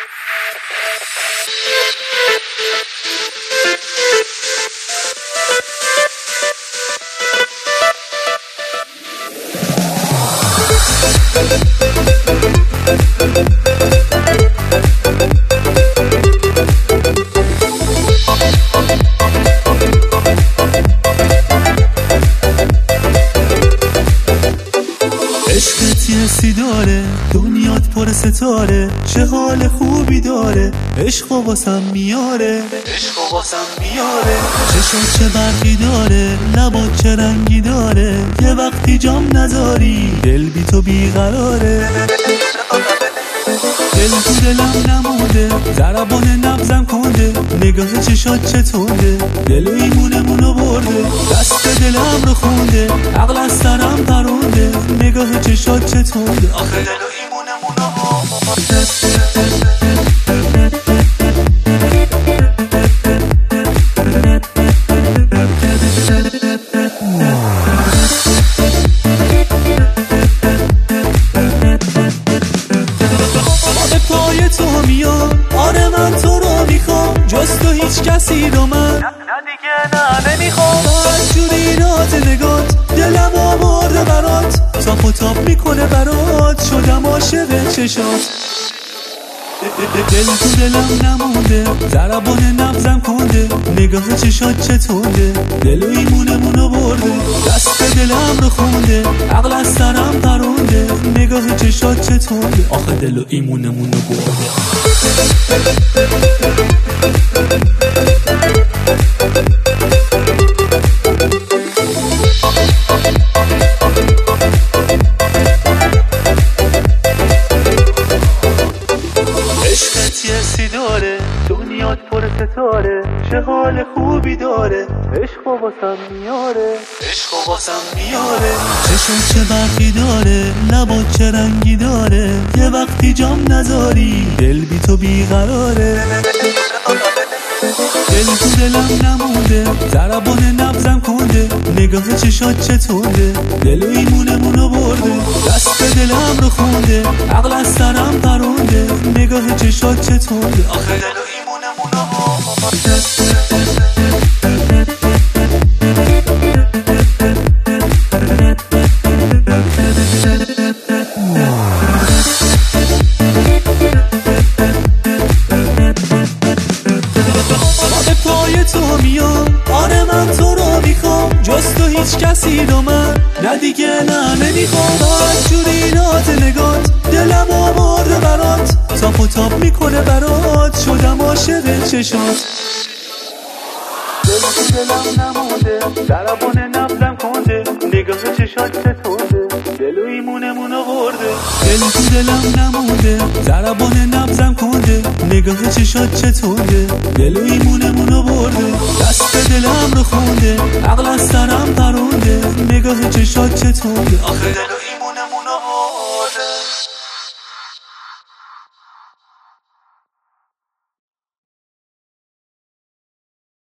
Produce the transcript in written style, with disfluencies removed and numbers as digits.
عشقت یه سی داره، دنیات پر ستاره، چه حال خوبی داره، عشق واسم میاره، عشق واسم میاره. چشات چه برقی داره، لبات چه رنگی داره، یه وقتی جام نذاری دل بی تو بیقراره. دل تو دلم نمونده، ضربان نبضم کنده، نگاه چشات چه تنده، دل و ایمونمونو برده، دست دلم رو خونده، عقل از سرم پرونده، نگاه چشات چه تنده، آخه دل و ایمونمونو برده. تو میام، آره من تو رو میخوام، جز تو هیچ کسی رو من نه دیگه نه نمیخوام. هر جوری ناز نگات دلم آورده برات، تاپ و تاپ میکنه برات، شدم عاشق چشات. دل تو دلم نمونده، ضربان نبضم کنده، نگاه چشات چه تنده، دل و ایمونمونو برده، دست دلم رو خونده، عقل از سرم پرونده، نگاه چشات چه تنده، آخه دل و ایمونمونو برده. عشقت یه سی داره، دنیات پر ستاره، چه حال خوبی داره، عشق واسم میاره، عشق واسم میاره. چشات چه برقی داره، لبات چه رنگی داره، یه وقتی جام نذاری دل بی تو بیقراره. دل تو دلم نمونده، ضربان نبضم کنده، نگاه چشات چه تنده، دل و ایمونمونو برده، دست دلم رو خونده، عقل از سرم پرونده، نگاه چشات چه تنده، آخه دل و ایمونمونو برده. تو میام، آره من تو رو میخوام، جز تو هیچ کسی رو من نه دیگه نه نمیخوام. هر جوری ناز نگات دلم آورده برات، تاپ و تاپ میکنه برات، شدم عاشق چشات. دل تو دلم نمونده، ضربان نبضم کنده، نگاه چشات چه تنده، دل و ایمونمونو برده. دل تو دلم نمونده، ضربان نبضم کنده، نگاه چشات چه تنده، دل و ایمونمونو برده، دست دلم رو خونده، عقل از سرم پرونده، نگاه چشات چه تنده، آخه دل